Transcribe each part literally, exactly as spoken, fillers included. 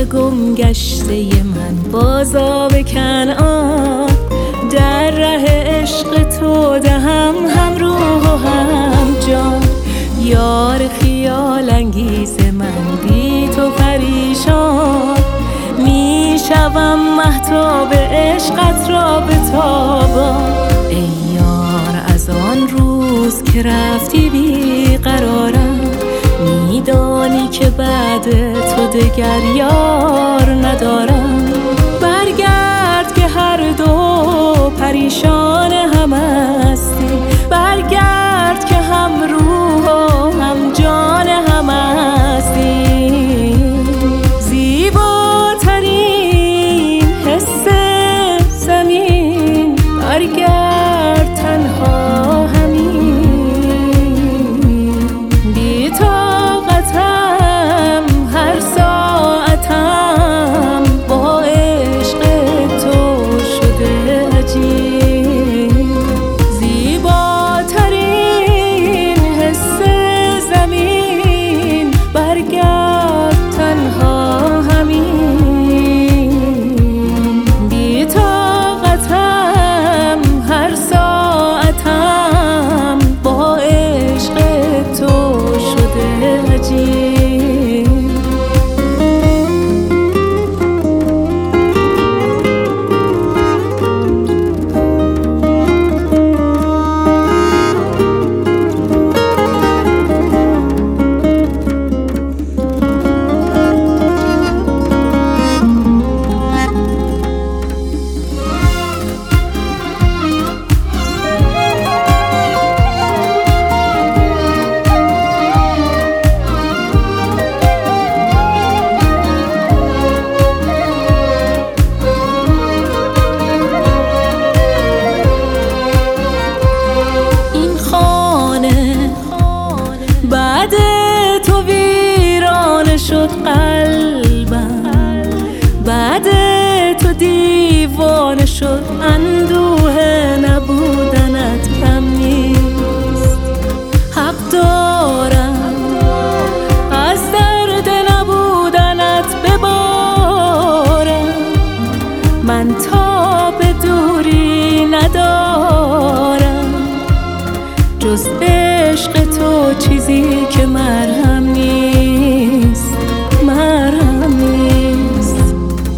گم گشته من بازا به کنعان، در ره عشق تو دهم هم روح و هم جان. یار خیال انگیز من بی تو پریشان، می شوم مهتاب عشقت را به تابان. ای یار از آن روز که رفتی بی قرارم، میدانی که بعد تو دگر یار ندارم. برگرد که هر دو پریشان هم هستیم، برگرد که هم روح و هم جان هم هستیم. زیباترین حس زمین، برگرد تنها همین. بی طاقتم هر ساعتم، با عشق تو شده عجیب. زیباترین حس زمین، برگرد تنها همین. بی طاقتم هر ساعتم، با عشق تو شده عجیب. بعد تو ویرانه شد قلبم، بعد تو دیوانه شد. اندوه نبودنت کم نیست، حق دارم از درد نبودنت ببارم. من تا به دوری ندارم جز عشق تو، چیزی که مرهم نیست، مرهم نیست.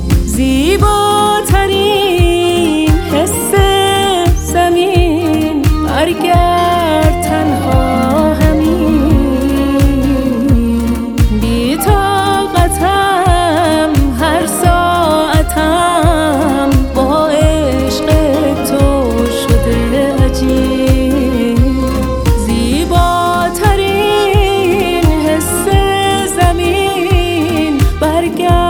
زیباترین حس زمین، برگرد تنها همین. بی طاقتم هر ساعتم، با عشق تو شده عجیب. زیباترین حس زمین، برگرد